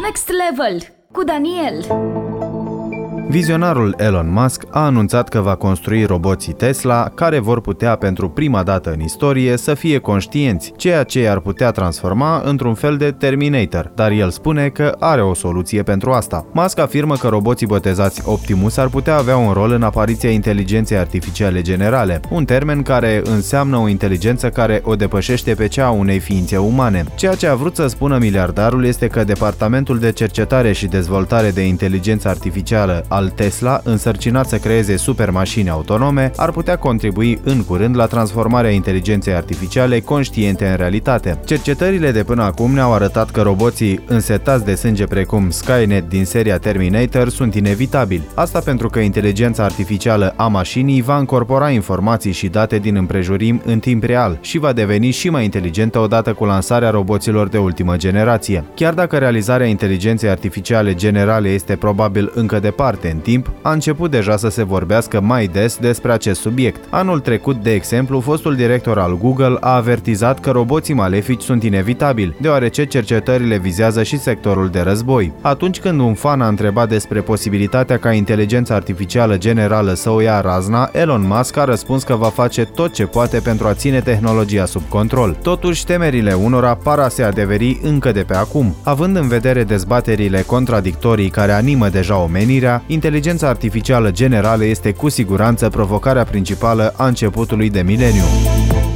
Next Level cu Daniel. Vizionarul Elon Musk a anunțat că va construi roboții Tesla care vor putea pentru prima dată în istorie să fie conștienți, ceea ce i-ar putea transforma într-un fel de Terminator, dar el spune că are o soluție pentru asta. Musk afirmă că roboții botezați Optimus ar putea avea un rol în apariția inteligenței artificiale generale, un termen care înseamnă o inteligență care o depășește pe cea a unei ființe umane. Ceea ce a vrut să spună miliardarul este că Departamentul de Cercetare și Dezvoltare de Inteligență Artificială al Tesla, însărcinat să creeze supermașini autonome, ar putea contribui în curând la transformarea inteligenței artificiale conștiente în realitate. Cercetările de până acum ne-au arătat că roboții însetați de sânge precum Skynet din seria Terminator sunt inevitabili. Asta pentru că inteligența artificială a mașinii va încorpora informații și date din împrejurim în timp real și va deveni și mai inteligentă odată cu lansarea roboților de ultimă generație. Chiar dacă realizarea inteligenței artificiale generale este probabil încă departe în timp, a început deja să se vorbească mai des despre acest subiect. Anul trecut, de exemplu, fostul director al Google a avertizat că roboții malefici sunt inevitabili, deoarece cercetările vizează și sectorul de război. Atunci când un fan a întrebat despre posibilitatea ca inteligența artificială generală să o ia razna, Elon Musk a răspuns că va face tot ce poate pentru a ține tehnologia sub control. Totuși, temerile unora par a se adeveri încă de pe acum. Având în vedere dezbaterile contradictorii care animă deja omenirea, inteligența artificială generală este cu siguranță provocarea principală a începutului de mileniu.